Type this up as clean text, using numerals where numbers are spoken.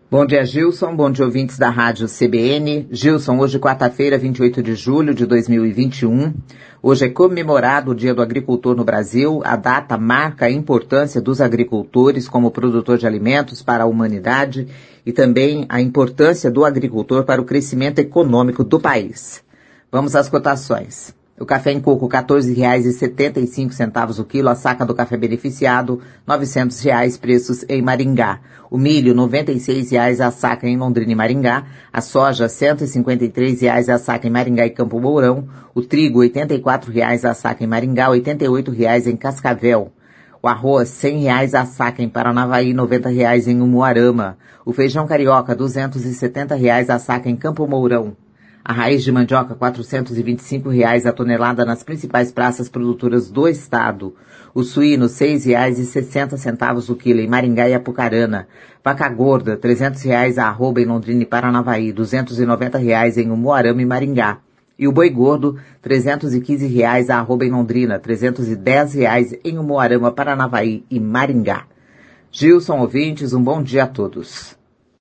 Bom dia, Gilson. Bom dia, ouvintes da Rádio CBN. Gilson, hoje quarta-feira, 28 de julho de 2021. Hoje é comemorado o Dia do Agricultor no Brasil. A data marca a importância dos agricultores como produtor de alimentos para a humanidade e também a importância do agricultor para o crescimento econômico do país. Vamos às cotações. O café em coco, R$ 14,75 o quilo. A saca do café beneficiado, R$ 900, preços em Maringá. O milho, R$ 96 a saca em Londrina e Maringá. A soja, R$ 153 a saca em Maringá e Campo Mourão. O trigo, R$ 84 a saca em Maringá, R$ 88 em Cascavel. O arroz, R$ 100 a saca em Paranavaí, R$ 90 em Umuarama. O feijão carioca, R$ 270 a saca em Campo Mourão. A raiz de mandioca, R$ 425 a tonelada nas principais praças produtoras do estado. O suíno, R$ 6,60 o quilo em Maringá e Apucarana. Vaca gorda, R$ 300 a arroba em Londrina e Paranavaí, R$ 290 em Umuarama e Maringá. E o boi gordo, R$ 315 a arroba em Londrina, R$ 310 em Umuarama, Paranavaí e Maringá. Gilson, ouvintes, um bom dia a todos.